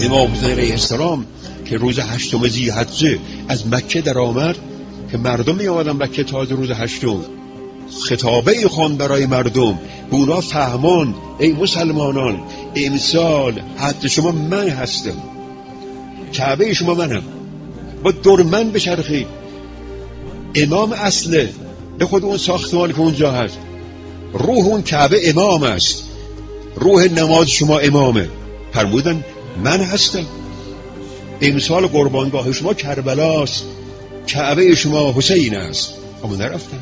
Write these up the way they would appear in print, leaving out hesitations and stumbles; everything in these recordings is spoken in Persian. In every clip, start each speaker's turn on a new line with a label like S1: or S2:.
S1: امام حسین علیه السلام که روز 8 ذی‌حجه از مکه در آمد که مردم می آمدن مکه تازه روز 8 خطابه خوان برای مردم، به اونا فهمان ای مسلمانان امسال حج شما من هستم، کعبه شما منم، با دور من بچرخید. امام اصله به خود اون ساختمان که اونجا هست، روح اون کعبه امام است، روح نماز شما امامه. فرمودن من هستم. امسال قربانگاه شما کربلاست، کعبه شما حسین است. اما نرفتن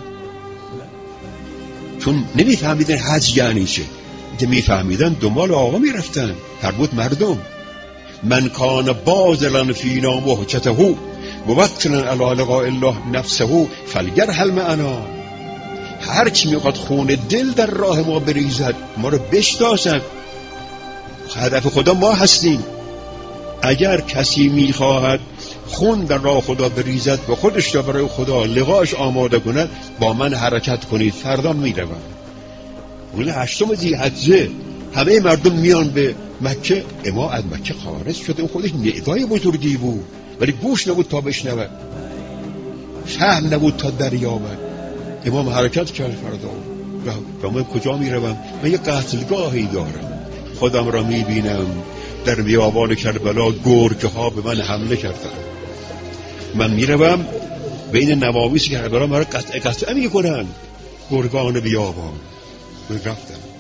S1: چون نمیفهمیدن حج یعنی چه. که میفهمیدن دنبال آقا میرفتن. فرمود مردم من کان باذلا فینا محجته موکلا علی لقاء الله نفسه فليرحل معنا. هر کی میخواد خون دل در راه ما بریزد ما رو بشناسد. هدف خدا ما هستیم. اگر کسی میخواهد خون در راه خدا بریزد و خودش را برای خدا لقاش آماده کند با من حرکت کنید، فردا میروم. روز 8 ذی‌حجه همه مردم میان به مکه. امام از مکه خارج شده، اون خودش ندای بزرگی بود ولی گوش نبود تا بشنود، فهم نبود تا دریابد. امام حرکت کرد فردا. و من کجا میروم؟ من یه قتلگاهی دارم، خودم را میبینم در بیابان کربلا گرگه ها به من حمله کردن، من میروم بین نوامیس کربلا مرا قطع میکنن گرگان بیابان. من رفتم.